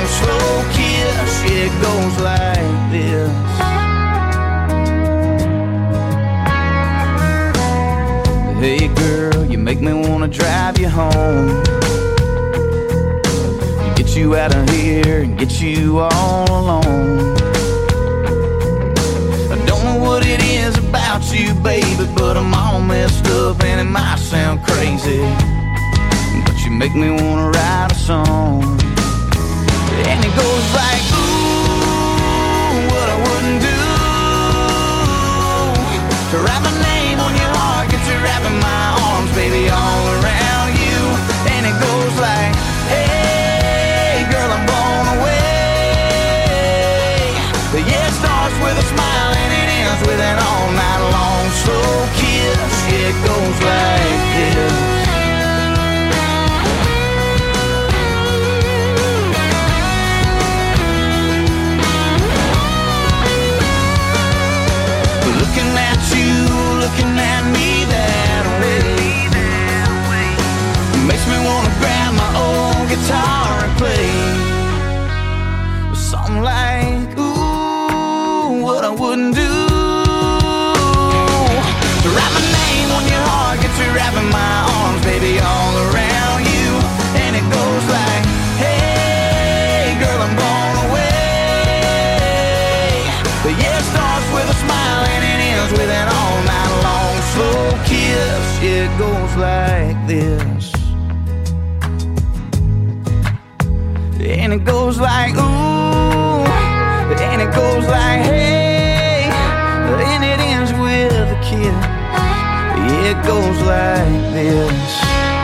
long, slow kiss. It goes like this. Hey girl, you make me wanna drive you home, get you out of here and get you all alone. I don't know what it is about you, baby, but I'm all messed up and it might sound crazy, but you make me wanna write a song. And it goes like, ooh, what I wouldn't do to write my name on your heart, get you wrapping my arms, baby, all around you. And it goes like, hey, girl, I'm blown away. Yeah, it starts with a smile and it ends with an all night long slow kiss. Yeah, it goes like this. Looking at you, looking at me that way, makes me wanna grab my old guitar and play something like, ooh, what I wouldn't do to write my name on your heart, get you wrapping my arms, baby, all around you. And it goes like, hey, girl, I'm blown away. But yeah, it starts with a smile and it ends with an all night long slow kiss. It goes like this. And it goes like, ooh, and it goes like, hey, and it ends with a kiss. It goes like this.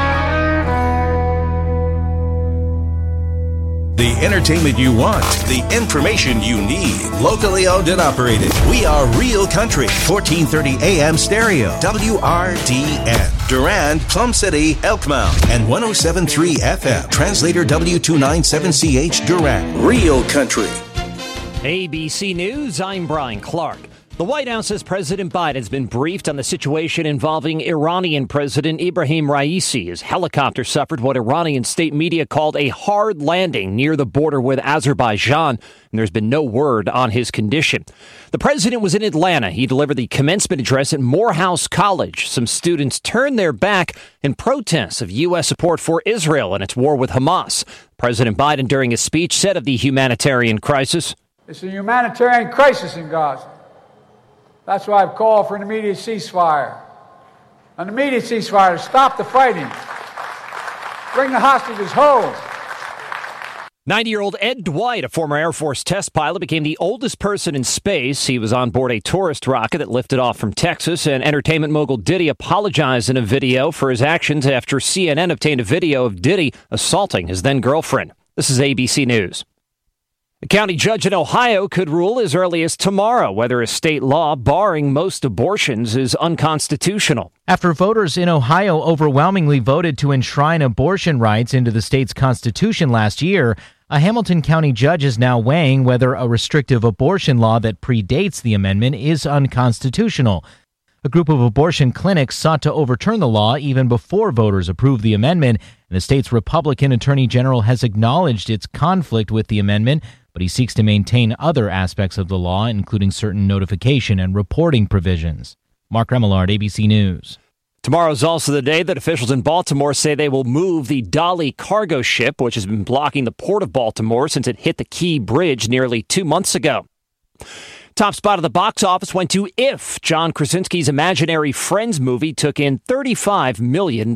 The entertainment you want, the information you need. Locally owned and operated. We are Real Country, 1430 AM stereo, WRDN. Durand, Plum City, Elkmount, and 107.3 FM. Translator W297CH Durand. Real Country. ABC News, I'm Brian Clark. The White House says President Biden has been briefed on the situation involving Iranian President Ibrahim Raisi. His helicopter suffered what Iranian state media called a hard landing near the border with Azerbaijan, and there's been no word on his condition. The president was in Atlanta. He delivered the commencement address at Morehouse College. Some students turned their back in protest of U.S. support for Israel and its war with Hamas. President Biden, during his speech, said of the humanitarian crisis, "It's a humanitarian crisis in Gaza. That's why I've called for an immediate ceasefire. An immediate ceasefire to stop the fighting. Bring the hostages home." 90-year-old Ed Dwight, a former Air Force test pilot, became the oldest person in space. He was on board a tourist rocket that lifted off from Texas, and entertainment mogul Diddy apologized in a video for his actions after CNN obtained a video of Diddy assaulting his then-girlfriend. This is ABC News. A county judge in Ohio could rule as early as tomorrow whether a state law barring most abortions is unconstitutional. After voters in Ohio overwhelmingly voted to enshrine abortion rights into the state's constitution last year, a Hamilton County judge is now weighing whether a restrictive abortion law that predates the amendment is unconstitutional. A group of abortion clinics sought to overturn the law even before voters approved the amendment, and the state's Republican Attorney General has acknowledged its conflict with the amendment, but he seeks to maintain other aspects of the law, including certain notification and reporting provisions. Mark Remillard, ABC News. Tomorrow's also the day that officials in Baltimore say they will move the Dolly cargo ship, which has been blocking the port of Baltimore since it hit the Key Bridge nearly 2 months ago. Top spot of the box office went to If. John Krasinski's Imaginary Friends movie took in $35 million.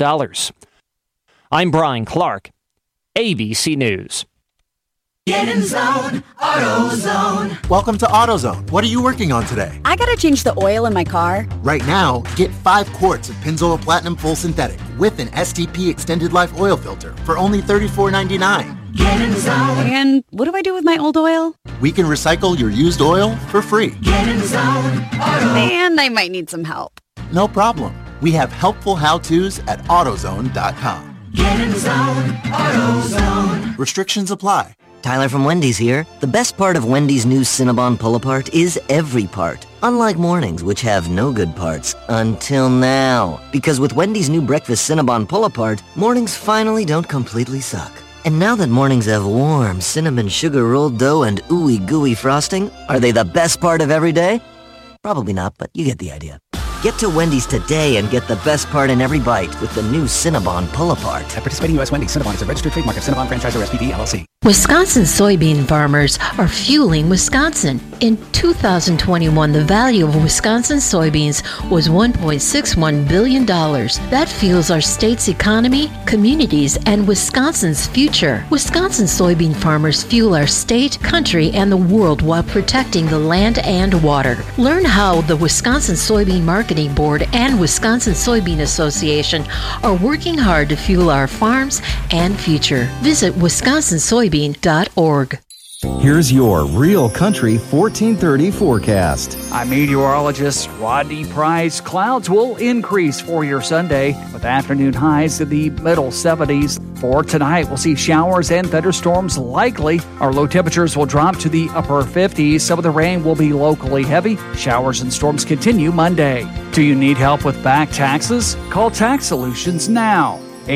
I'm Brian Clark, ABC News. Get in zone, AutoZone. Welcome to AutoZone. What are you working on today? I gotta change the oil in my car. Right now, get 5 quarts of Pennzoil Platinum Full Synthetic with an STP Extended Life Oil Filter for only $34.99. Get in zone. And what do I do with my old oil? We can recycle your used oil for free. Get in zone, Auto. And I might need some help. No problem. We have helpful how-tos at AutoZone.com. Get in zone, AutoZone. Restrictions apply. Tyler from Wendy's here. The best part of Wendy's new Cinnabon Pull-Apart is every part. Unlike mornings, which have no good parts. Until now. Because with Wendy's new breakfast Cinnabon Pull-Apart, mornings finally don't completely suck. And now that mornings have warm cinnamon sugar rolled dough and ooey gooey frosting, are they the best part of every day? Probably not, but you get the idea. Get to Wendy's today and get the best part in every bite with the new Cinnabon Pull-Apart. At participating U.S. Wendy's, Cinnabon is a registered trademark of Cinnabon Franchisor SPV, LLC. Wisconsin soybean farmers are fueling Wisconsin. In 2021, the value of Wisconsin soybeans was $1.61 billion. That fuels our state's economy, communities, and Wisconsin's future. Wisconsin soybean farmers fuel our state, country, and the world while protecting the land and water. Learn how the Wisconsin Soybean Marketing Board and Wisconsin Soybean Association are working hard to fuel our farms and future. Visit wisconsinsoybean.org. Here's your Real Country 1430 forecast. I'm meteorologist Rodney Price. Clouds will increase for your Sunday with afternoon highs in the middle 70s. For tonight, we'll see showers and thunderstorms likely. Our low temperatures will drop to the upper 50s. Some of the rain will be locally heavy. Showers and storms continue Monday. Do you need help with back taxes? Call Tax Solutions now.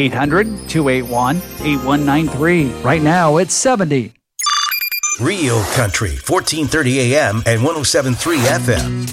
800-281-8193. Right now, it's 70. Real Country, 1430 AM and 107.3 FM.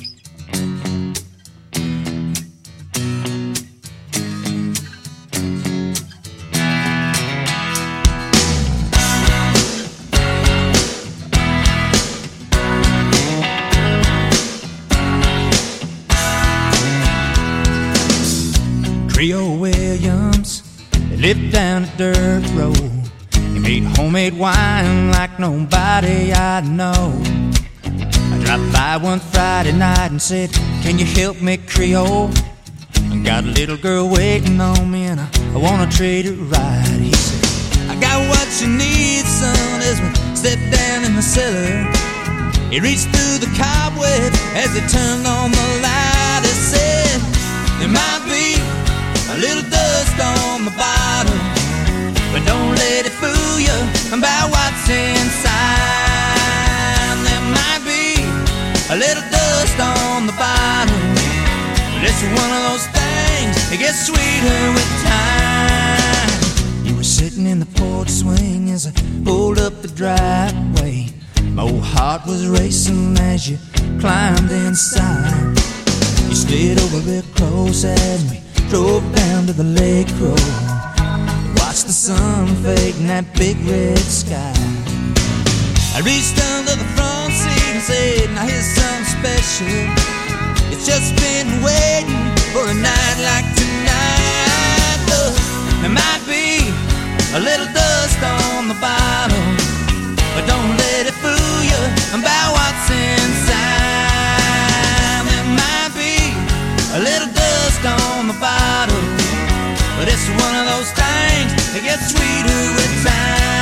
Creole Williams, they lived down a dirt road. He made homemade wine like nobody I know. I dropped by one Friday night and said, can you help me, Creole? I got a little girl waiting on me and I wanna treat her right. He said, I got what you need, son, as we stepped down in the cellar. He reached through the cobweb as he turned on the light. He said, there might be a little dust on the bottom, but don't let it fool you about what's inside. There might be a little dust on the bottom, but it's one of those things that gets sweeter with time. You were sitting in the porch swing as I pulled up the driveway. My old heart was racing as you climbed inside. You slid over real close as we drove down to the lake road. Watched the sun fade in that big red sky. I reached under the front seat and said, now here's something special. It's just been waiting for a night like tonight. Look, there might be a little dust on the bottom, but don't let it fool you about what's inside. There might be a little dust on the bottom, but it's one of those things that gets sweeter with time.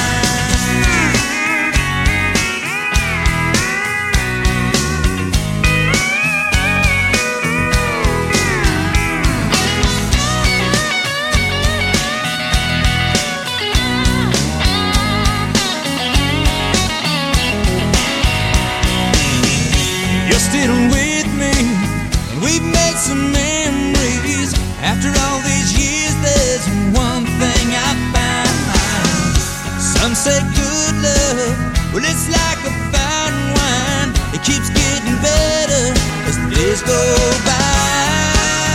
You're still with me, and we've made some memories. After all these years, there's one thing I found. Some say good love, well, it's like a fine wine. It keeps getting better as the days go by.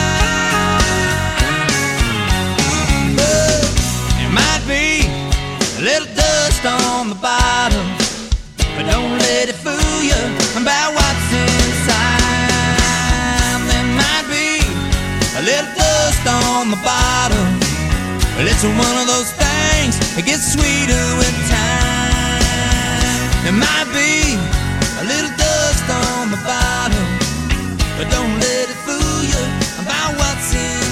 But there might be a little dust on the bottom, but don't let it fool you about what's inside. There might be a little dust on the bottom, but it's one of those things that gets sweeter with time. There might be a little dust on the bottom, but don't let it fool you about what's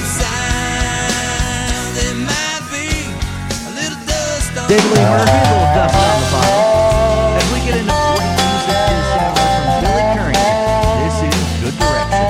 inside. There might be a little dust on David Lee Murphy, a little dust on the bottom. As we get into 40 music this hour from Billy Currington, this is Good Direction.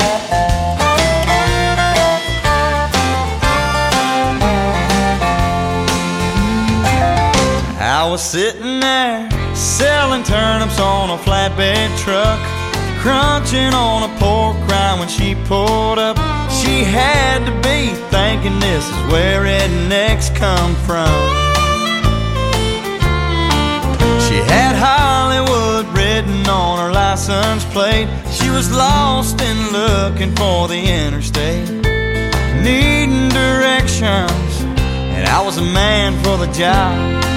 I was sitting there selling turnips on a flatbed truck, crunching on a pork rind when she pulled up. She had to be thinking this is where rednecks come from. license plate. She was lost and looking for the interstate, needing directions, and I was a man for the job.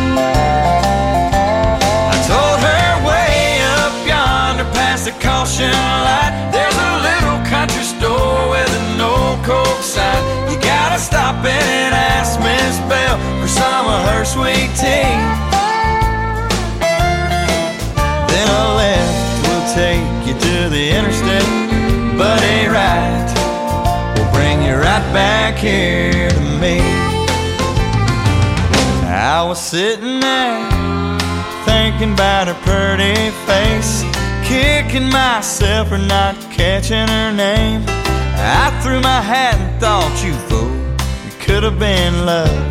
I told her way up yonder past the caution light, there's a little country store with an old Coke sign. You gotta stop in and ask Miss Bell for some of her sweet tea. Then a left will take you to the interstate, but a right will bring you right back here to me. I was sitting there thinking about her pretty face, kicking myself for not catching her name. I threw my hat and thought, you fool, it could have been love.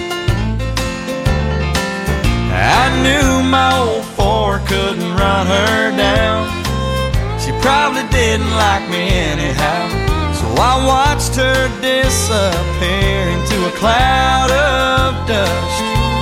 I knew my old Ford couldn't run her down. She probably didn't like me anyhow, so I watched her disappear into a cloud of dust.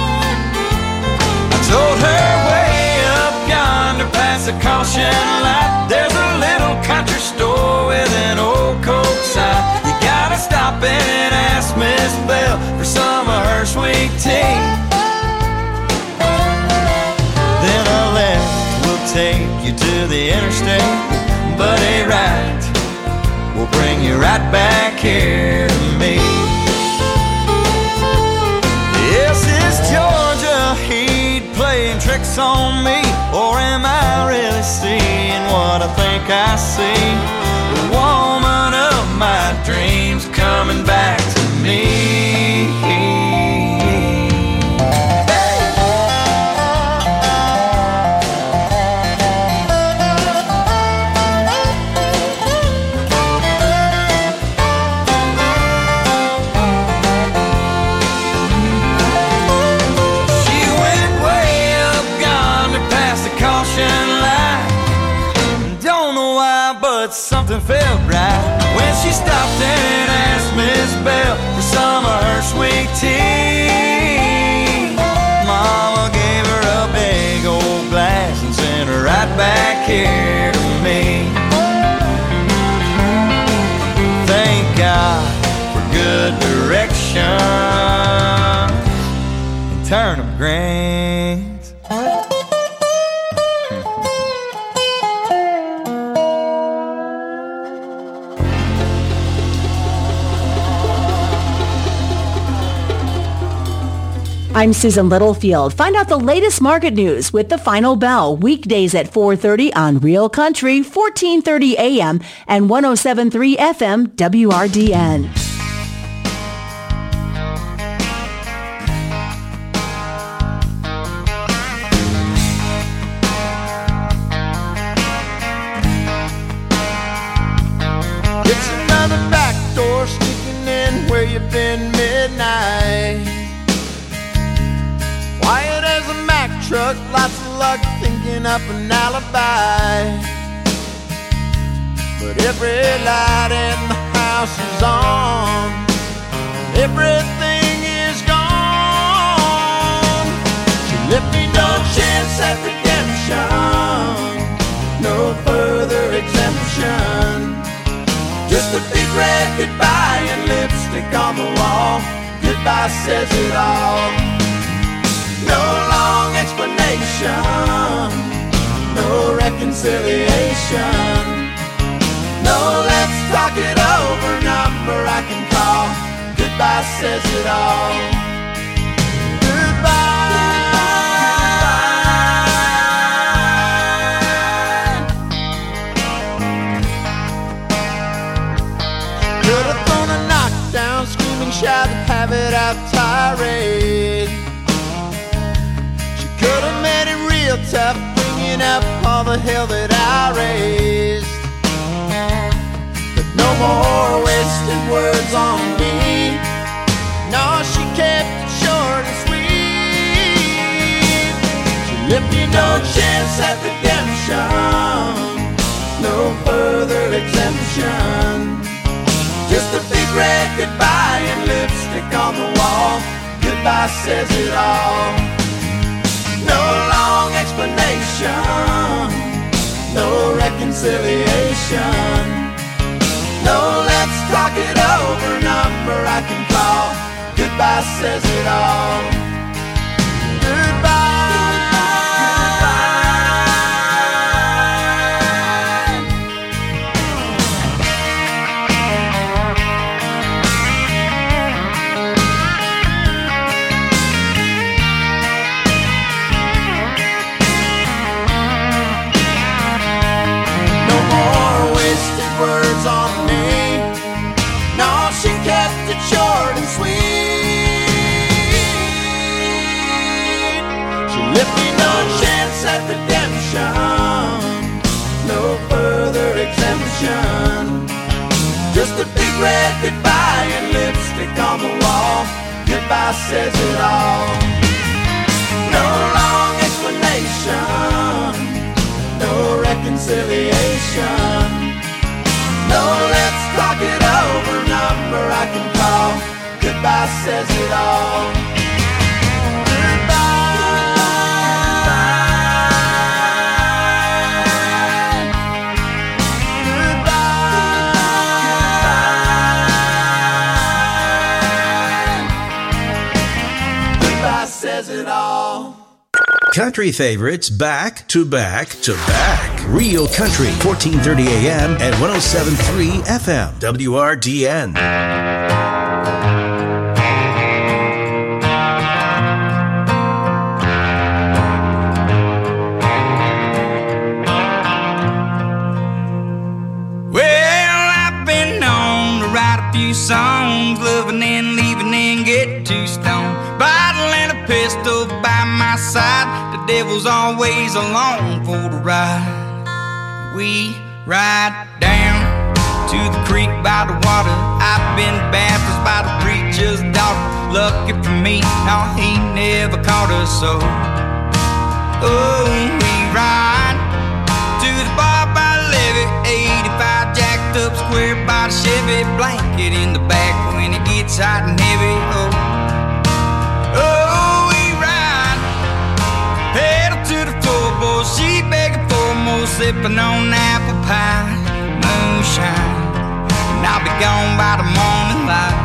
I told her way up yonder past the caution light, there's a little country store with an old Coke sign. You gotta stop in and ask Miss Bell for some of her sweet tea. Then a left will take you to the interstate, but a right will bring you right back here to me. Yes, it's Georgia heat playing tricks on me, or am I really seeing what I think I see? The woman of my dreams coming back to me. Something felt right when she stopped and asked Miss Bell for some of her sweet tea. Mama gave her a big old glass and sent her right back here to me. Thank God for good direction and turnip greens. I'm Susan Littlefield. Find out the latest market news with The Final Bell, weekdays at 4:30 on Real Country, 1430 AM and 107.3 FM WRDN. It's another back door sneaking in where you've been midnight. Quiet as a Mack truck, lots of luck thinking up an alibi. But every light in the house is on, everything is gone. She left me no chance at redemption, no further exemption. Just a big red goodbye and lipstick on the wall. Goodbye says it all. No long explanation, no reconciliation. No, let's talk it over, number I can call. Goodbye says it all. Goodbye. Could have thrown a knockdown, screaming, shout, and have it out tirade. Could have made it real tough, bringing up all the hell that I raised. But no more wasted words on me. No, she kept it short and sweet. She left me no chance at redemption, no further exemption. Just a big red goodbye and lipstick on the wall. Goodbye says it all. No long explanation, no Goodbye says it all. Goodbye. No more wasted words on me. No, she kept it short and sweet. She left me no chance at redemption, no further exemption. Just a big red goodbye and lipstick on the wall. Goodbye says it all. No long explanation, no reconciliation. No, let's talk it over, number I can call. Goodbye says it all. Goodbye says it all. Country favorites back to back to back. Real Country, 1430 AM and 107.3 FM. WRDN. Well, I've been known to write a few songs, loving and leaving and get too stoned. Bottle and a pistol by my side, the devil's always along for the ride. We ride down to the creek by the water. I've been baptized by the preacher's daughter. Lucky for me, no, he never caught us so. Oh, we ride to the bar by the levee, 85 jacked up square by the Chevy, blanket in the back when it gets hot and heavy. Oh, we ride, pedal to the floorboard, she begging for more, sipping on apple pie, moonshine, and I'll be gone by the morning light.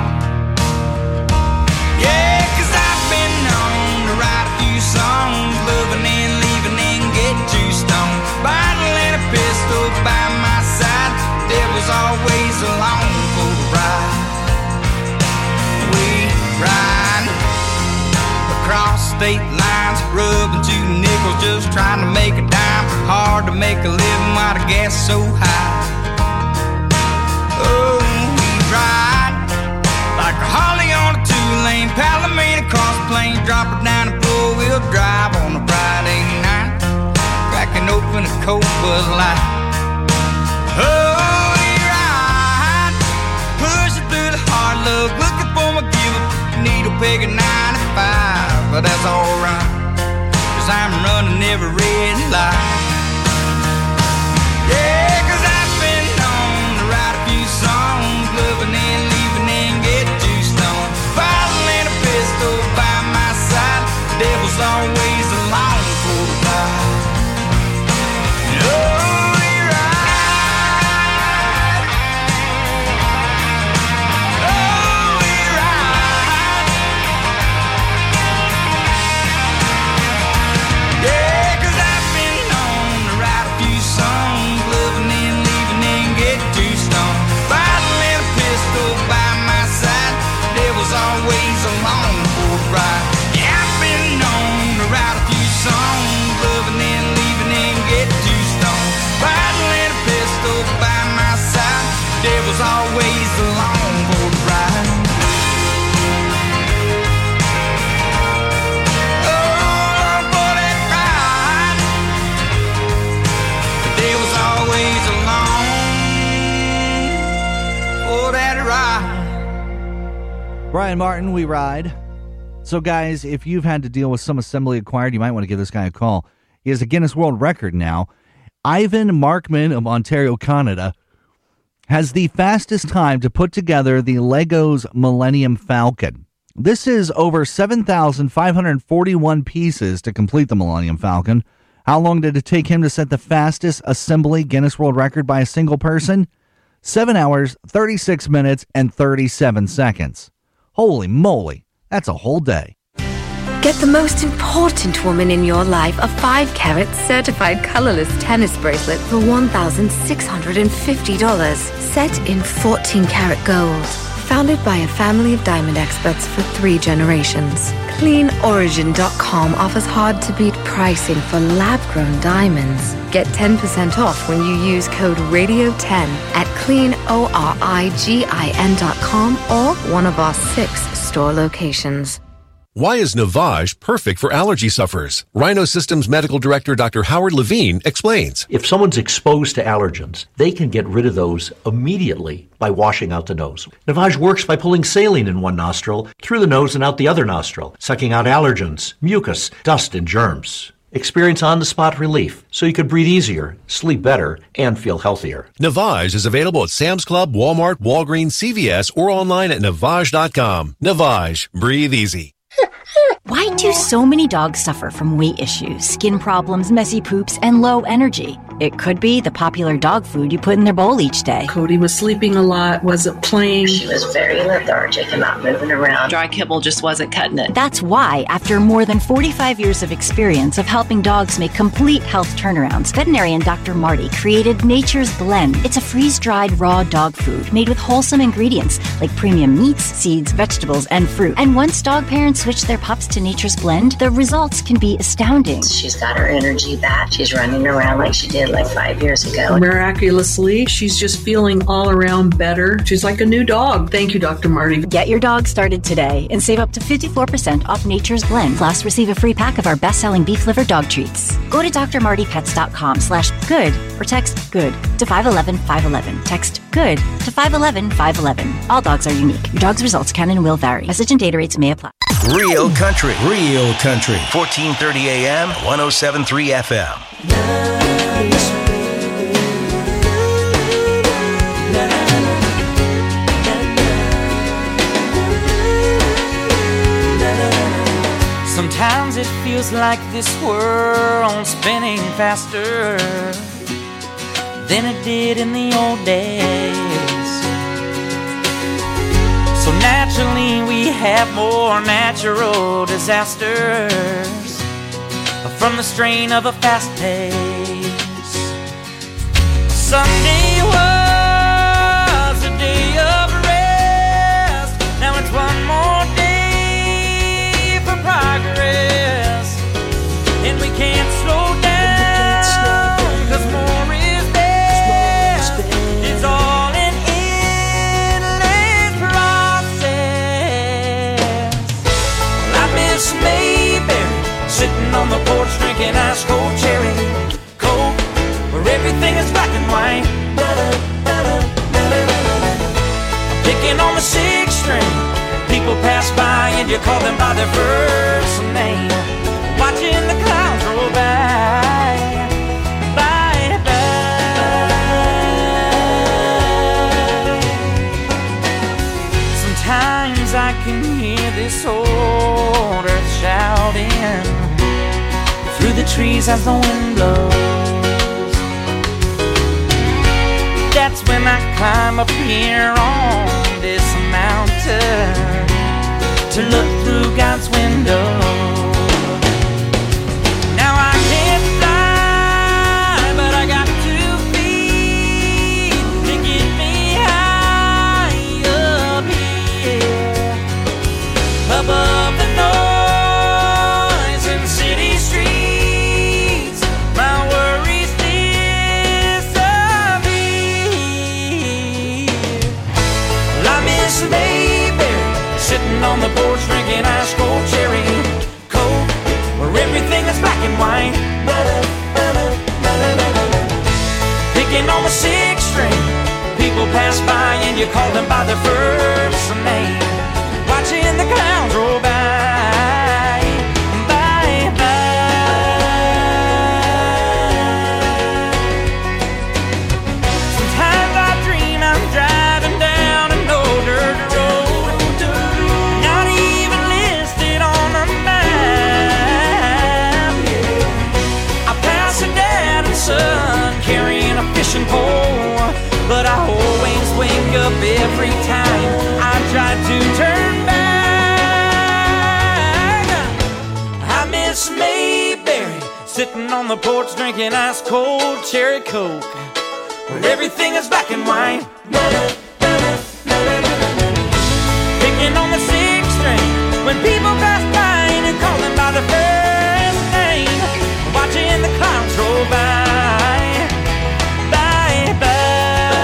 Yeah, 'cause I've been known to write a few songs, loving and leaving and get too stoned. Bottle and a pistol by my side, devil's always along for the ride. We ride across state lines, rubbing 2 nickels, just trying to make a dime. Hard to make a living while the gas is so high. Oh, we ride like a Harley on a 2-lane, Palomino cross plain, drop it down and 4-wheel drive on a Friday night, cracking open a cold Bud Light. Oh, we ride, pushing through the hard luck, looking for my giver, needle peg at 95, but that's alright, 'cause I'm running every red light. Yeah, 'cause I've been known to write a few songs, loving and leaving and get too stoned. Bottle and a pistol by my side, devil's always along for the ride. Oh, we ride. Oh, we ride. Yeah, 'cause I've been known to write a few songs, loving and leaving and get too stoned. Bottle and a pistol by my side, devil's always along for the ride. Yeah, I've been known to write a few songs, loving and leaving and get too stoned. Bottle and a pistol by my side, devil's always along for the ride. Oh, for that ride, the devil's always along for that ride. Brian Martin, We Ride. So, guys, if you've had to deal with some assembly acquired, you might want to give this guy a call. He has a Guinness World Record now. Ivan Markman of Ontario, Canada, has the fastest time to put together the Legos Millennium Falcon. This is over 7,541 pieces to complete the Millennium Falcon. How long did it take him to set the fastest assembly Guinness World Record by a single person? 7 hours, 36 minutes, and 37 seconds. Holy moly. That's a whole day. Get the most important woman in your life a 5-carat certified colorless tennis bracelet for $1,650, set in 14-karat gold. Founded by a family of diamond experts for 3 generations, CleanOrigin.com offers hard-to-beat pricing for lab-grown diamonds. Get 10% off when you use code RADIO10 at CleanOrigin.com or one of our 6 store locations. Why is Navage perfect for allergy sufferers? Rhino Systems Medical Director Dr. Howard Levine explains. If someone's exposed to allergens, they can get rid of those immediately by washing out the nose. Navage works by pulling saline in one nostril, through the nose and out the other nostril, sucking out allergens, mucus, dust, and germs. Experience on-the-spot relief so you can breathe easier, sleep better, and feel healthier. Navage is available at Sam's Club, Walmart, Walgreens, CVS, or online at Navage.com. Navage. Breathe easy. Why do so many dogs suffer from weight issues, skin problems, messy poops, and low energy? It could be the popular dog food you put in their bowl each day. Cody was sleeping a lot, wasn't playing. She was very lethargic and not moving around. Dry kibble just wasn't cutting it. That's why, after more than 45 years of experience of helping dogs make complete health turnarounds, veterinarian Dr. Marty created Nature's Blend. It's a freeze-dried raw dog food made with wholesome ingredients like premium meats, seeds, vegetables, and fruit. And once dog parents switch their pups to Nature's Blend, the results can be astounding. She's got her energy back. She's running around like she did like 5 years ago. Miraculously, she's just feeling all around better. She's like a new dog. Thank you, Dr. Marty. Get your dog started today and save up to 54% off Nature's Blend. Plus, receive a free pack of our best-selling beef liver dog treats. Go to drmartypets.com/good or text GOOD to 511-511. Text GOOD to 511-511. All dogs are unique. Your dog's results can and will vary. Message and data rates may apply. Real country. 1430 AM, 107.3 FM. Sometimes it feels like this world's spinning faster than it did in the old days. So naturally we have more natural disasters from the strain of a fast pace. Sunday was a day of rest. Now it's one more day for progress, and we can't slow down, 'cause more is best. It's all an endless process. Well, I miss Mayberry, sitting on the porch drinking ice cold cherry coke, where everything is black and white. Picking on the 6th string, people pass by and you call them by their first name. Watching the clouds roll by, by, by. Sometimes I can hear this old earth shouting through the trees as the wind blows. That's when I climb up here on this mountain to look through God's window. Now I can't fly, but I got 2 feet to get me high up here, above the noise in city streets. My worries disappear. Well, I miss Mayberry, sitting on the porch drinking ice cold cherry coke, where everything is black and white. Picking on the 6th string, people pass by and you call them by their first name. Watching the clouds roll by, by, by. Sometimes I dream I'm driving down an old dirt road, not even listed on the map. I pass a dad and son carrying a fishing pole, but I always wake up every time I try to turn back. Miss Mayberry, sitting on the porch drinking ice cold cherry Coke, where everything is black and white. Picking on the sixth string when people pass by and you call them by the first name. Watching the clouds roll by, bye bye.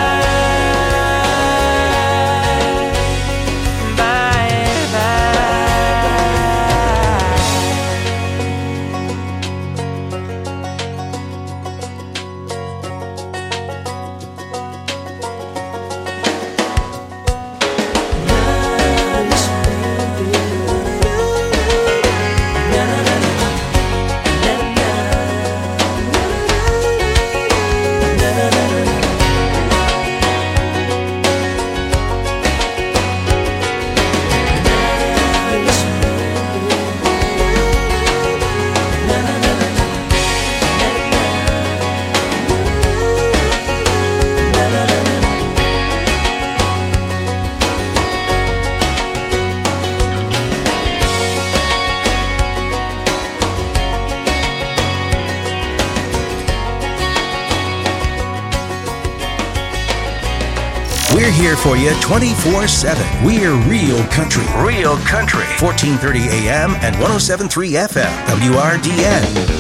We're here for you 24/7. We're Real Country. Real Country. 1430 AM and 107.3 FM. WRDN.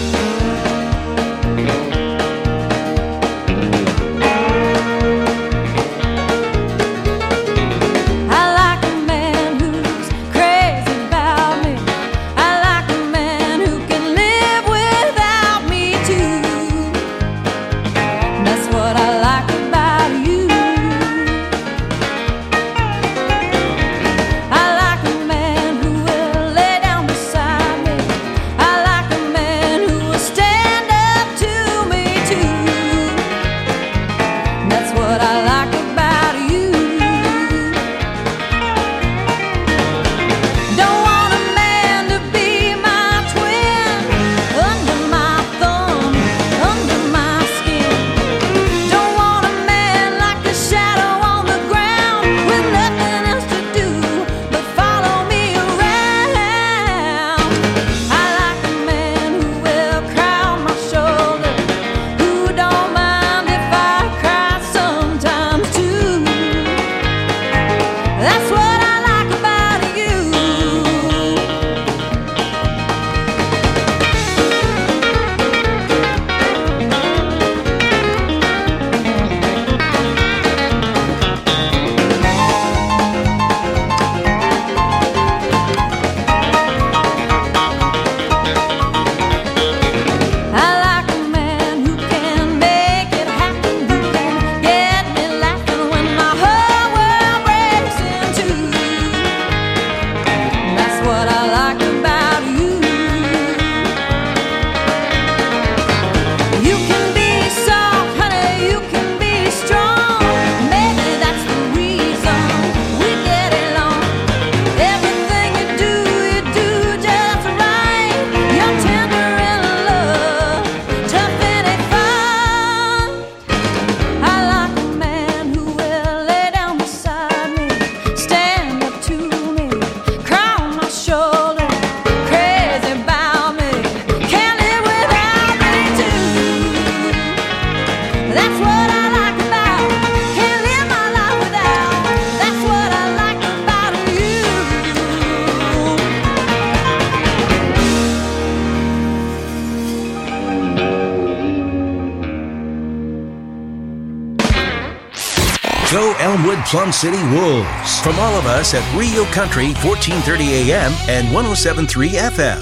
Go Elmwood Plum City Wolves. From all of us at Real Country, 1430 AM and 107.3 FM.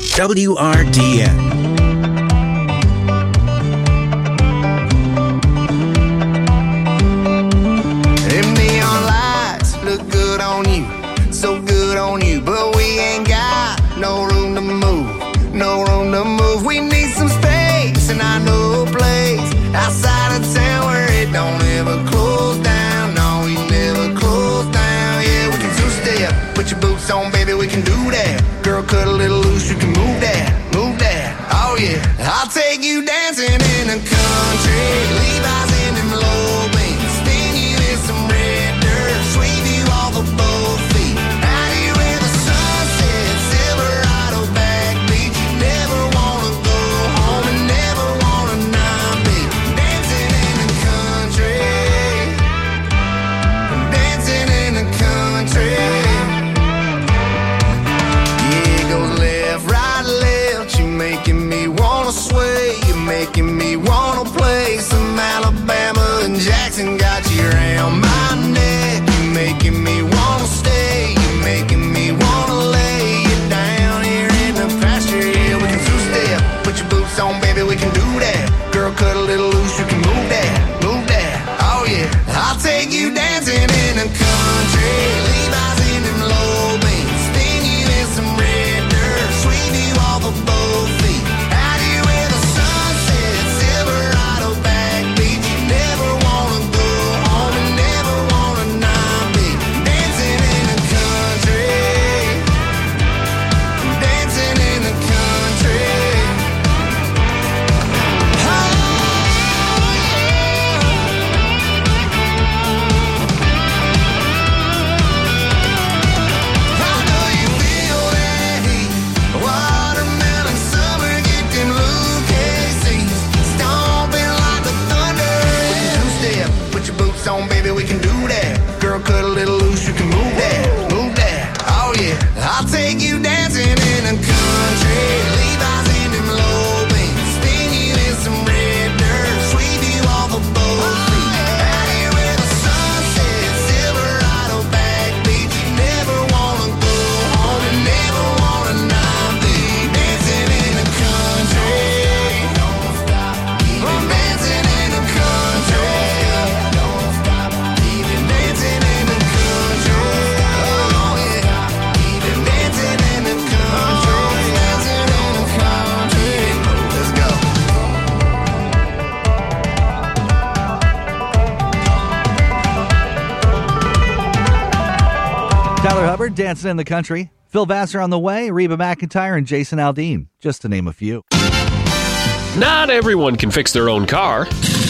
WRDN. Them neon lights look good on you, so good on you, but we ain't got no room to move, no room to move. We need some space, and I know a place outside of town where it don't ever close down. No, we never close down. Yeah, we can two-step, put your boots on, baby, we can do that. Girl, cut a little loose, you can move that, move that. on, baby, we can do that. Girl, cut a little loose, you can move that, move that. Oh yeah, I'll take you dancing in the country. Levi's in them low beams, spin you in some red dirt, sweep you off a boat seat. Out here where the sun sets, Silverado backbeat. You never wanna go home and never wanna not be dancing in the country. Don't stop, keep it dancing in the country. Don't stop, keep it dancing in the country. Oh yeah, keep it dancing in the country. Dancing in the country. Let's go. Tyler Hubbard, Dancing in the Country. Phil Vassar on the way, Reba McEntire, and Jason Aldean, just to name a few. Not everyone can fix their own car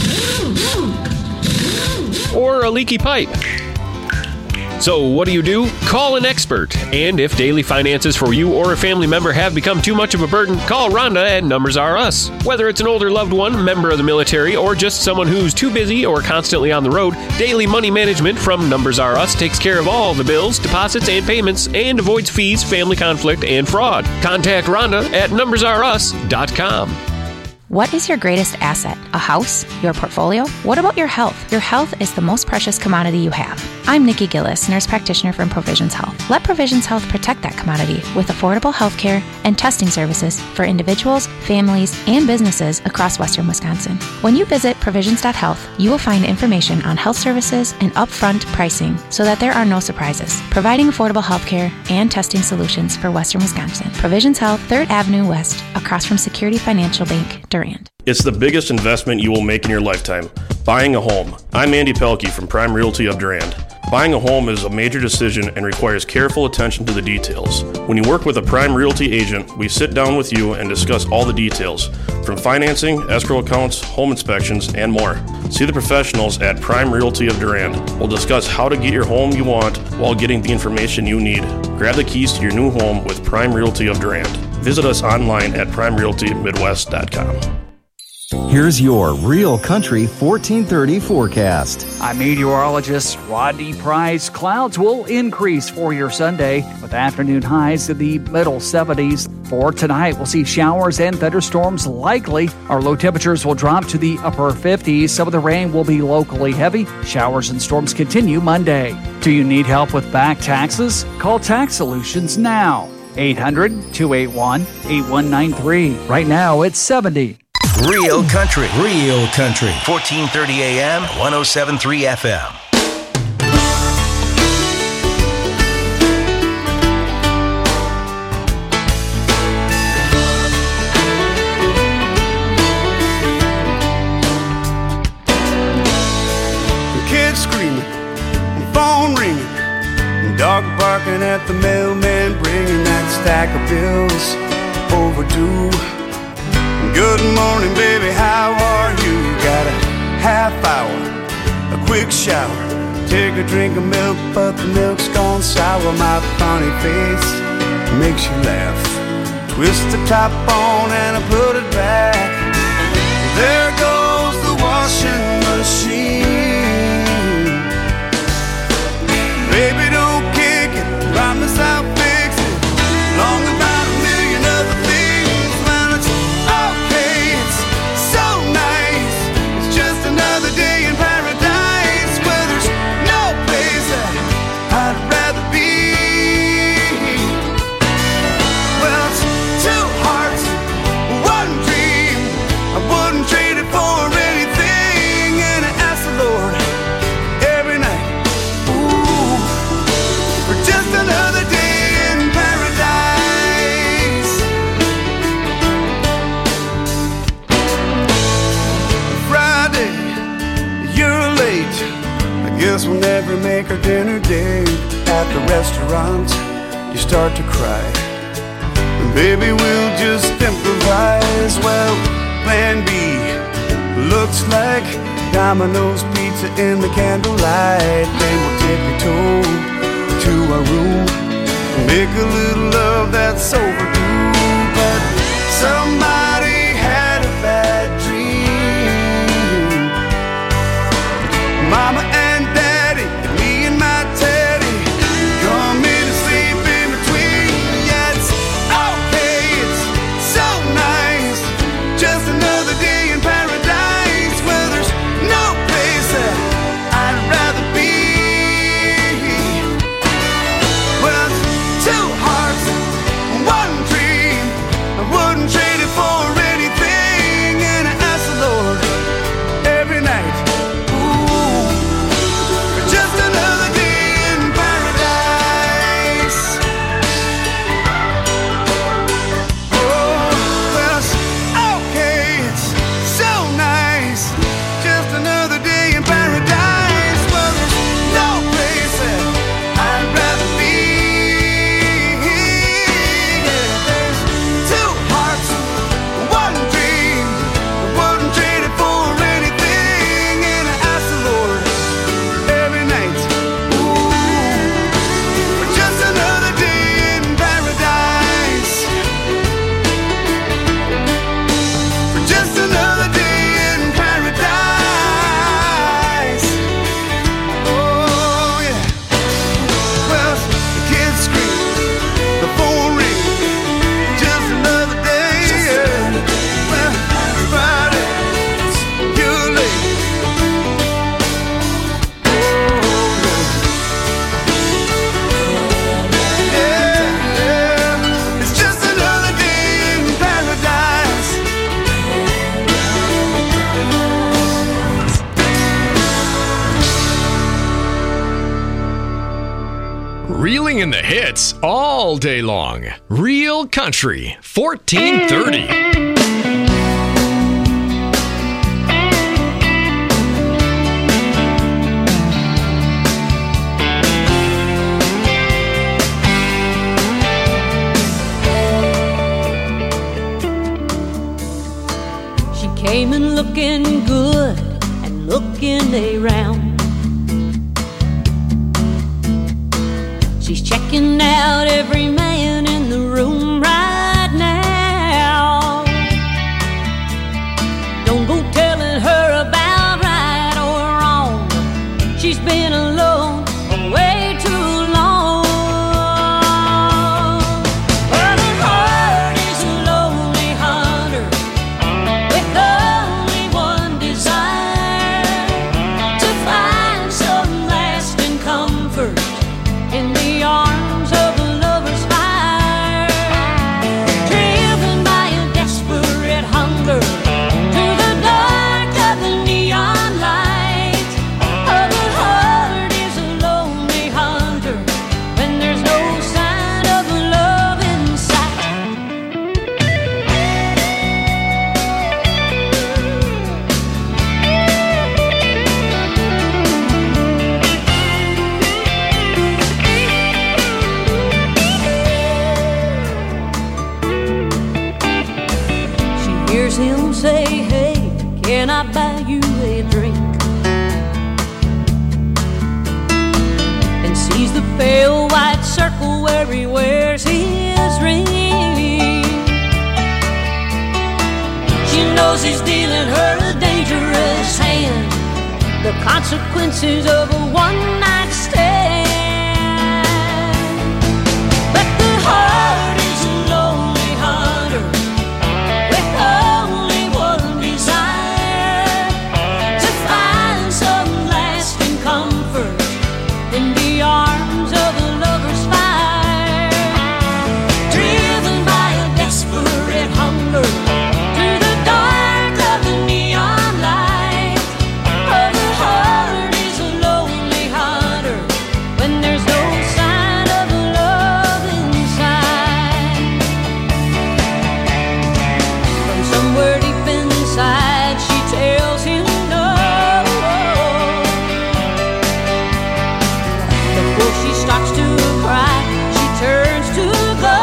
or a leaky pipe. So what do? Call an expert. And if daily finances for you or a family member have become too much of a burden, call Rhonda at Numbers R Us. Whether it's an older loved one, member of the military, or just someone who's too busy or constantly on the road, Daily Money Management from Numbers R Us takes care of all the bills, deposits, and payments and avoids fees, family conflict, and fraud. Contact Rhonda at numbersrus.com. What is your greatest asset? A house? Your portfolio? What about your health? Your health is the most precious commodity you have. I'm Nikki Gillis, nurse practitioner from Provisions Health. Let Provisions Health protect that commodity with affordable health care and testing services for individuals, families, and businesses across western Wisconsin. When you visit provisions.health, you will find information on health services and upfront pricing so that there are no surprises, providing affordable health care and testing solutions for western Wisconsin. Provisions Health, 3rd Avenue West, across from Security Financial Bank, Durand. It's the biggest investment you will make in your lifetime, buying a home. I'm Andy Pelkey from Prime Realty of Durand. Buying a home is a major decision and requires careful attention to the details. When you work with a Prime Realty agent, we sit down with you and discuss all the details, from financing, escrow accounts, home inspections, and more. See the professionals at Prime Realty of Durand. We'll discuss how to get your home you want while getting the information you need. Grab the keys to your new home with Prime Realty of Durand. Visit us online at primerealtymidwest.com. Here's your Real Country 1430 forecast. I'm meteorologist Rodney Price. Clouds will increase for your Sunday with afternoon highs in the middle 70s. For tonight, we'll see showers and thunderstorms likely. Our low temperatures will drop to the upper 50s. Some of the rain will be locally heavy. Showers and storms continue Monday. Do you need help with back taxes? Call Tax Solutions now. 800-281-8193. Right now, it's 70. Real Country. 1430 AM, 107.3 FM. The kids screaming, phone ringing, dog barking at the mailman, bringing that stack of bills overdue. Good morning, baby, how are you? Got a half hour, a quick shower, take a drink of milk, but the milk's gone sour. My funny face makes you laugh. Twist the top on and I put it back. There goes the washing machine. Baby, don't kick it, promise I'll fix it. Long about a million other things. Another day in paradise where there's no place that I'd rather be. Well, it's two hearts, one dream. I wouldn't trade it for anything. And I ask the Lord every night, ooh, for just another day in paradise. Friday, you're late. I guess we'll never make our dinner date. At the restaurant, you start to cry. And baby, we'll just improvise. Well, plan B looks like Domino's pizza in the candlelight. Then we'll tippy-toe to our room and make a little love that's overdue. But somebody had a bad dream. Mama and Reeling in the hits all day long. Real Country 1430. Came in looking good and looking around. She's checking out every man in the room right now. Don't go telling her about right or wrong. She's been alone for way too long. Her heart is a lonely hunter with only one desire, to find some lasting comfort in the arms of a lover's fire. Driven by a desperate hunger to the dark of the neon light. Oh, the heart is a lonely hunter when there's no sign of love in sight. She hears him say, hey, can I buy you a drink? And sees the pale white circle where he wears his ring. She knows he's dealing her a dangerous hand, the consequences of a one-night stand. But the heart is a lonely hunter with only one desire, to find some lasting comfort in the arms of a lover's fire. Driven by a desperate hunger to the dark of the neon light. Oh, the heart is a lonely hunter when there's no sign of love inside. From somewhere deep inside, she tells him no. Before she starts to cry, she turns to go.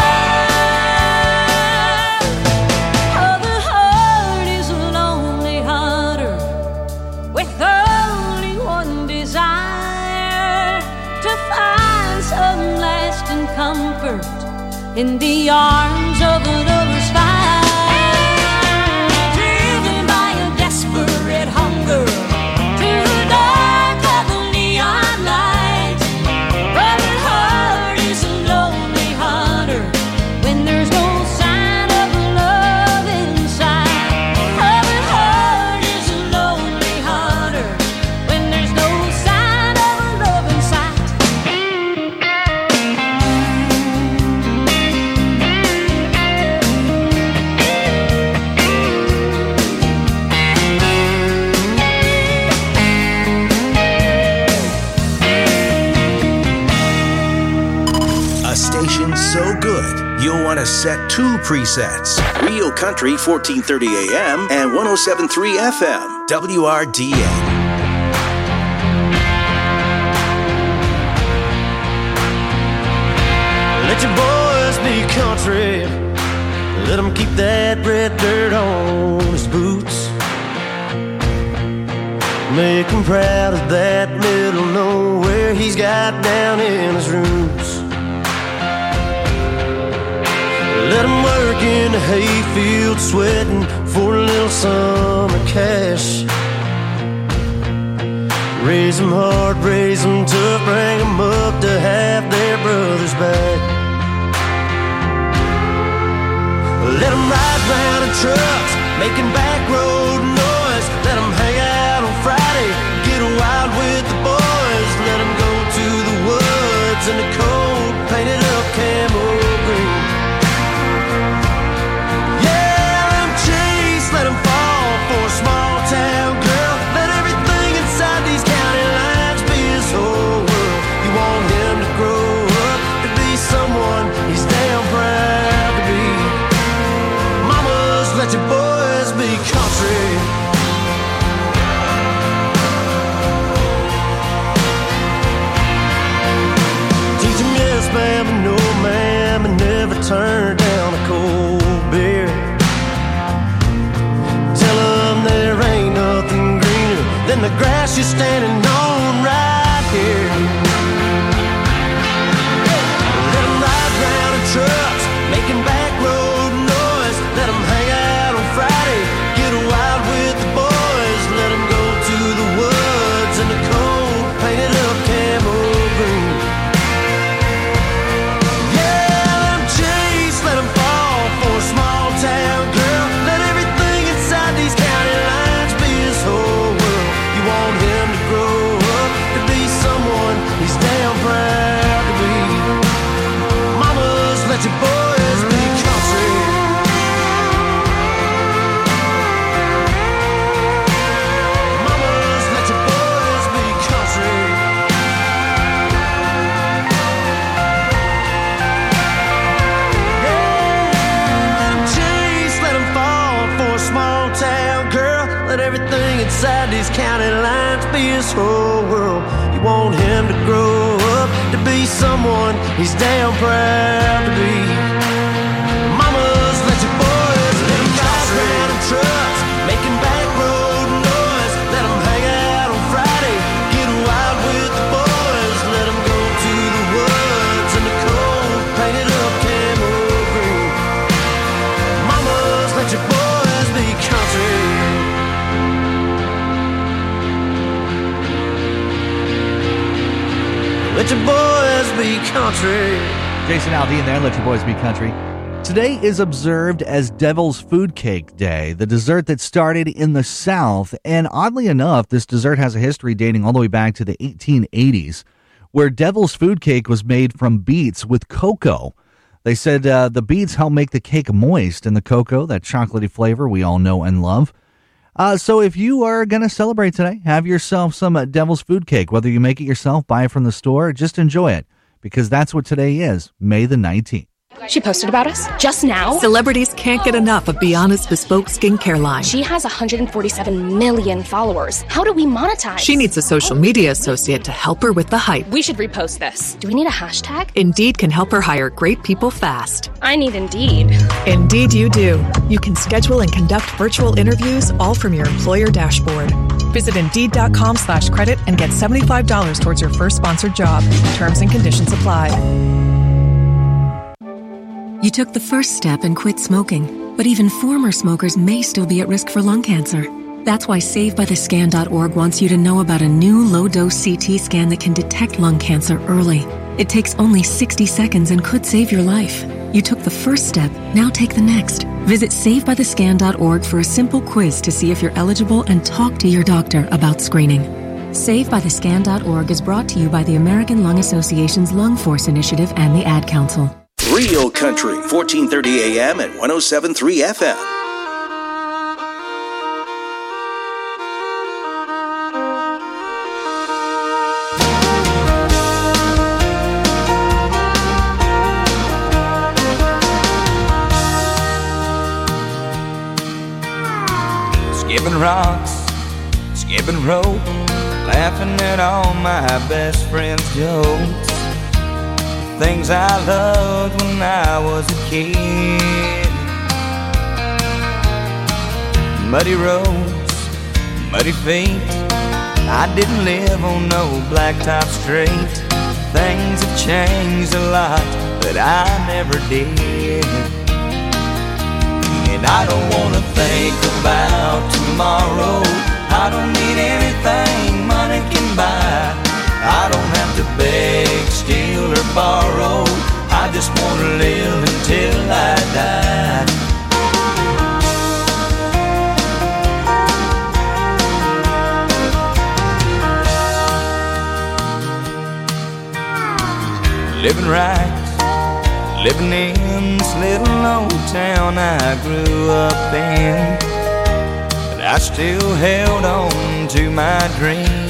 Oh, the heart is a lonely hunter with only one desire, to find some lasting comfort in the arms of a lover's fire. Driven by a desperate hunger to the dark of the neon light. But the heart is a lonely hunter when there's no sign of love inside. Oh, the heart is a lonely hunter when there's no sign of love inside. A station so good, you'll want to set two presets. Real Country 1430 AM and 1073 FM. WRDA. Let your boys be country. Let them keep that red dirt on his boots. Make him proud of that middle nowhere he's got down in his roots. Let him work in the hayfield sweating for a little summer cash. Raise them hard, raise them tough, bring them up to have their brothers back. Let them ride round in trucks, making back road noise. Let them hang out on Friday, get wild with the boys. Let them go to the woods in the cold, painted up camo green. Yeah, let them chase, let them fall for a small town girl. Let everything inside these county lines be his whole world. You want him to grow up turn down a cold beer. Tell them there ain't nothing greener than the grass you're standing on right here. Let them ride round in trucks, making back road noise. Let them hang out on Friday, get wild with the boys. Let them go to the woods in the cold, painted up camo green. Yeah, let them chase, let them fall for a small town girl. Let everything inside these county lines be his whole world. You want him to grow up to be someone he's damn proud to be. Mamas, let your boys be country. Mamas, let your boys be country. Chase, let him fall for a small town girl. Let everything inside these county lines be his whole world. You want him to grow up to be someone he's damn proud to be. Mamas, let your boys let him drive around in trucks, making back road noise. Let him hang out on Friday, get wild with the boys. Let him go to the woods in the cold, painted up camo green. Mamas, let your boys be country. Let your boys be country. Jason Aldean there, Let Your Boys Be Country. Today is observed as Devil's Food Cake Day, the dessert that started in the South. And oddly enough, this dessert has a history dating all the way back to the 1880s, where Devil's Food Cake was made from beets with cocoa. They said the beets help make the cake moist, and the cocoa, that chocolatey flavor we all know and love. So if you are going to celebrate today, have yourself some Devil's Food Cake. Whether you make it yourself, buy it from the store, just enjoy it, because that's what today is, May the 19th. She posted about us just now. Celebrities can't get enough of Beyonce's bespoke skincare line. She has 147 million followers. How do we monetize? She needs a social media associate to help her with the hype. We should repost this. Do we need a hashtag? Indeed can help her hire great people fast. I need Indeed. Indeed you do. You can schedule and conduct virtual interviews all from your employer dashboard. Visit Indeed.com/credit and get $75 towards your first sponsored job. Terms and conditions apply. You took the first step and quit smoking, but even former smokers may still be at risk for lung cancer. That's why SaveByTheScan.org wants you to know about a new low-dose CT scan that can detect lung cancer early. It takes only 60 seconds and could save your life. You took the first step, now take the next. Visit SaveByTheScan.org for a simple quiz to see if you're eligible and talk to your doctor about screening. SaveByTheScan.org is brought to you by the American Lung Association's Lung Force Initiative and the Ad Council. Real Country, 1430 AM and 107.3 FM. Skipping rocks, skipping rope, laughing at all my best friends' jokes. Things I loved when I was a kid. Muddy roads, muddy feet. I didn't live on no blacktop street. Things have changed a lot, but I never did. And I don't wanna think about tomorrow. I don't need anything money can buy. I don't have to beg, steal, or borrow. I just want to live until I die. Living right, living in this little old town I grew up in. But I still held on to my dreams.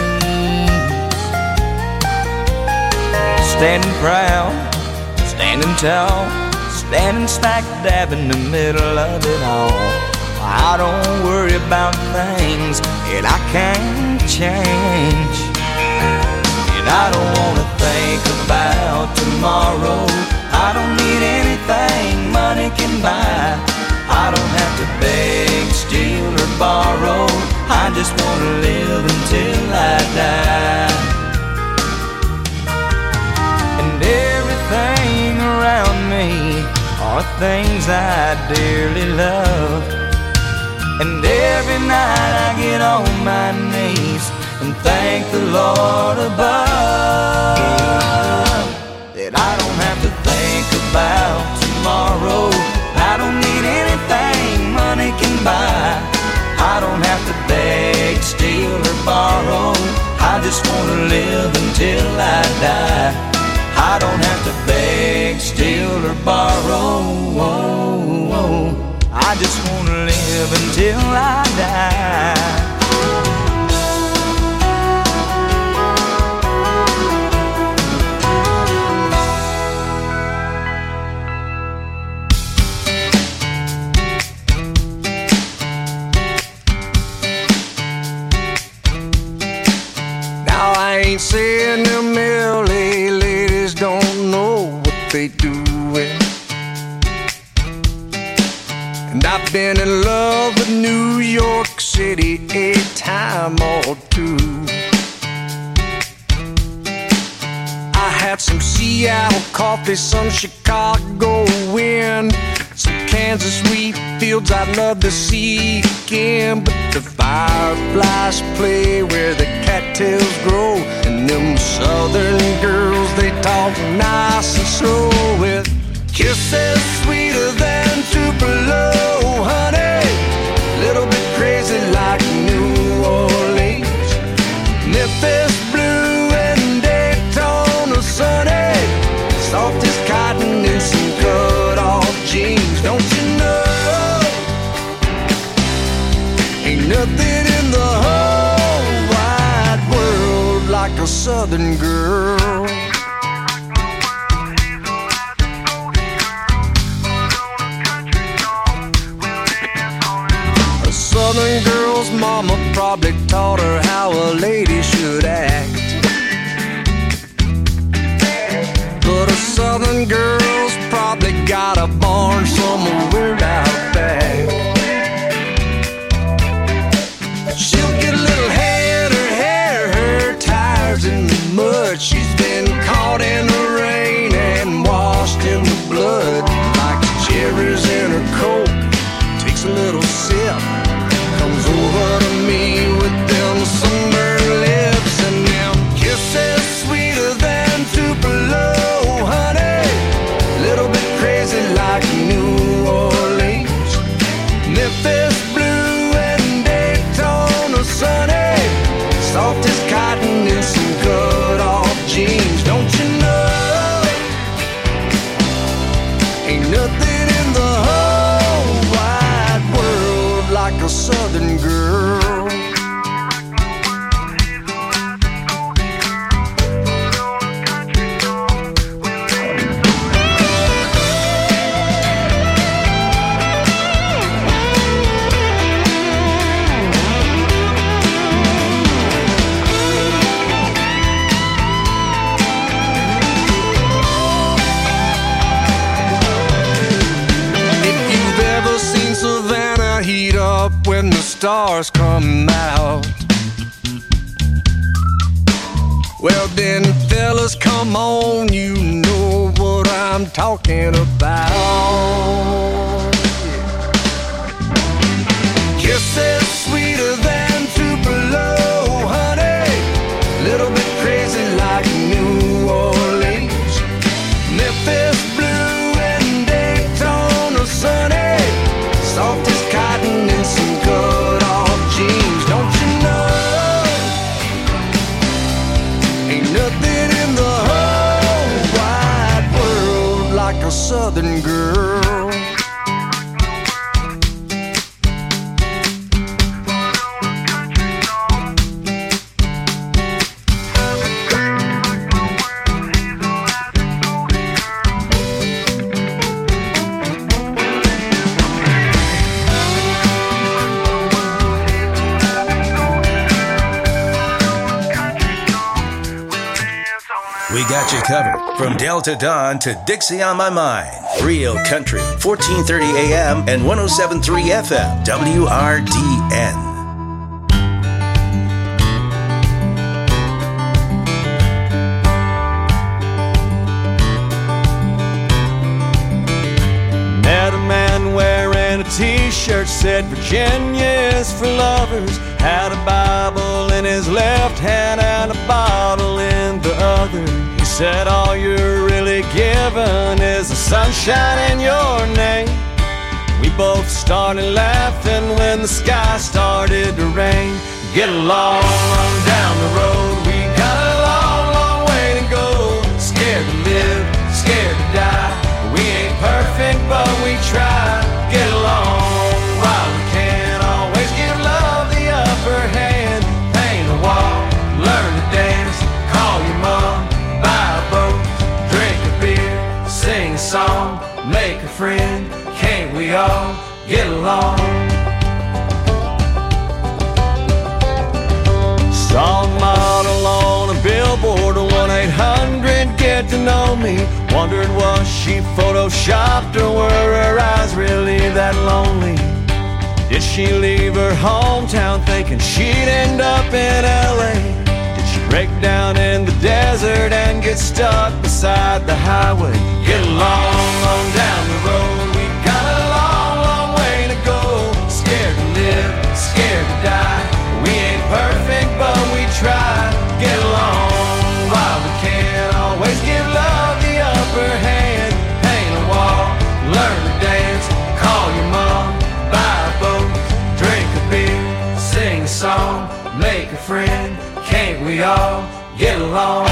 Standing proud, standing tall, standing smack dab in the middle of it all. I don't worry about things that I can't change. And I don't wanna think about tomorrow. I don't need anything can buy. I don't have to beg, steal, or borrow. I just wanna live until I die. And everything around me are things I dearly love. And every night I get on my knees and thank the Lord above that I don't have to think about tomorrow. I don't need anything money can buy. I don't have to beg, steal, or borrow. I just wanna live until I die. I don't have to beg, steal, or borrow. I just wanna live until I die. Now I ain't saying them LA ladies don't know what they doing. And I've been in love with New York City a time or two. I had some Seattle coffee, some Chicago wind, some Kansas wheat fields I'd love to see again. But the fireflies play where the cattails grow, and them southern girls, they talk nice and slow with kisses sweeter than Tupelo, honey. Little bit crazy like New Orleans, Memphis blue and Daytona sunny, soft as cotton in some cut-off jeans. Don't you know, ain't nothing in the whole wide world like a southern girl. A southern girl's mama probably taught her how a lady should act, but a southern girl's probably got a barn somewhere out back. She'll get a little hay in her hair, her tires in the mud. She's been caught in the rain and washed in the blood. Like cherries in her coat, takes a little sip, comes over to me with them sunburned lips and them kisses sweeter than Tupelo, honey. Little bit crazy like New Orleans, Memphis blue and Daytona sunny, soft as cotton in some cut-off jeans. Don't you know, ain't nothing in the whole wide world like a southern girl. Savannah heat up when the stars come out. Well then, fellas, come on, you know what I'm talking about. Kisses sweeter than Tupelo, honey. Little bit crazy like New Orleans, Memphis blue and Daytona sunny, soft as cotton in some cut-off jeans. Don't you know, ain't nothing in the whole wide world like a southern girl. We got you covered. From Delta Dawn to Dixie on My Mind. Real Country, 1430 AM and 107.3 FM, WRDN. Met a man wearing a t-shirt, said Virginia's for lovers. Had a Bible in his left hand and a bottle in the other. He said all you're really given is the sunshine in your name. We both started laughing when the sky started to rain. Get along on down the road, we got a long, long way to go. Scared to live, scared to die. We ain't perfect, but we try. Get along while we can. Always give love the upper hand. Paint a wall, learn to dance. Call your mom, buy a boat, drink a beer, sing a song, make a friend. Can't we all get along? Saw a model on a billboard, 1-800-GET-TO-KNOW-ME. Wondered was she photoshopped or were her eyes really that lonely? Did she leave her hometown thinking she'd end up in LA? Did she break down in the desert and get stuck beside the highway? Get along on down the road, we got a long, long way to go. Scared to live, scared to die. We ain't perfect, but we try. Get along while we can. Always give love the upper hand. Paint a wall, learn to dance. Call your mom, buy a boat, drink a beer, sing a song, make a friend. Can't we all get along?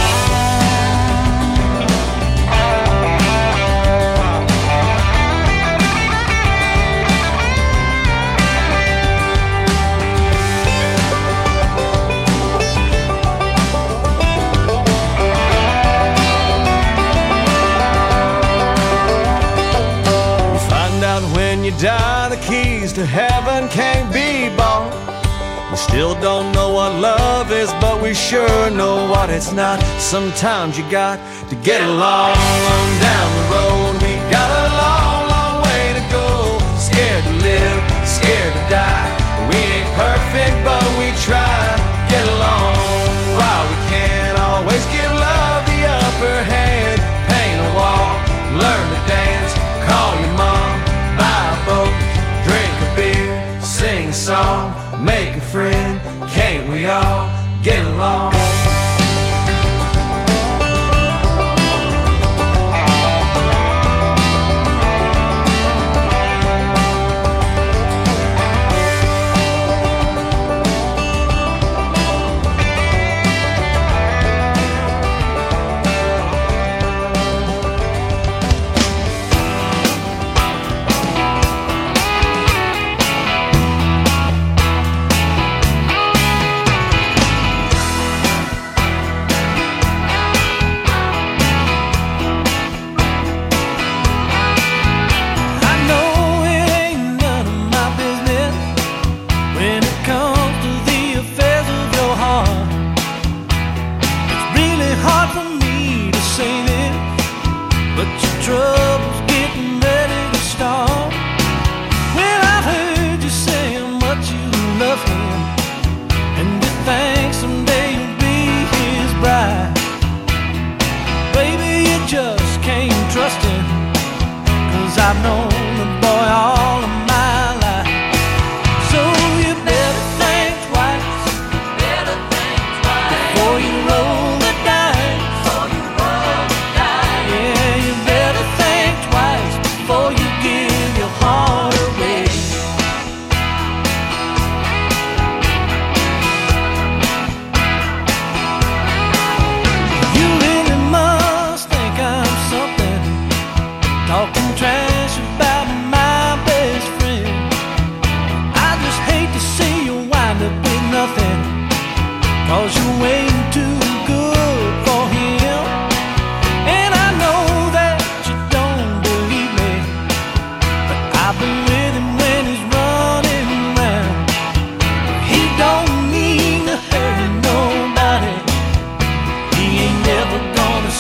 When you die, the keys to heaven can't be bought. We still don't know what love is, but we sure know what it's not. Sometimes you got to get along down the road. We got a long, long way to go. Scared to live, scared to die. We ain't perfect, but we try. Get along while we can. Always give love the upper hand. Paint a wall, learn to dance. Call your mom, buy a boat, drink a beer, sing a song, make a friend. Can't we all get along? I've known the boy all of my life. So you better think twice, before you roll the dice. Yeah, you better think twice before you give your heart away. You really must think I'm something, talking trash about my best friend. I just hate to see you wind up with nothing, 'cause you're waiting too good for him. And I know that you don't believe me, but I've been with him when he's running around. He don't mean to hurt nobody. He ain't never gonna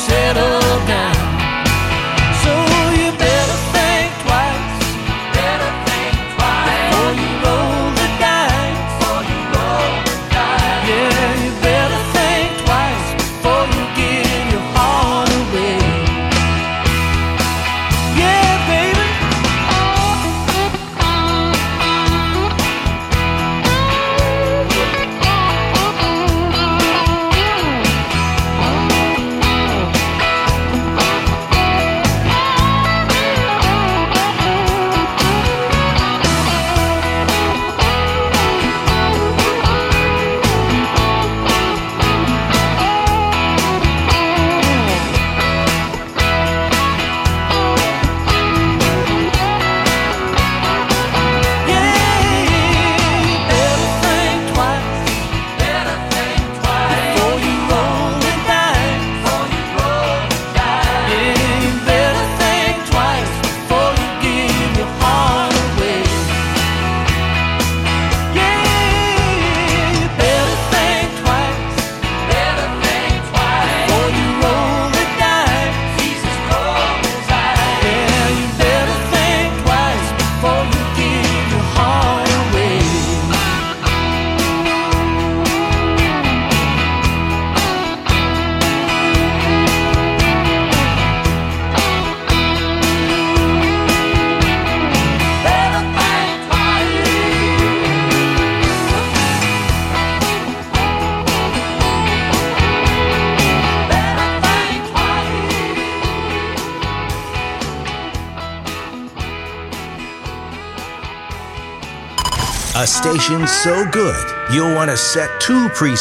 A station so good, you'll want to set 2 presets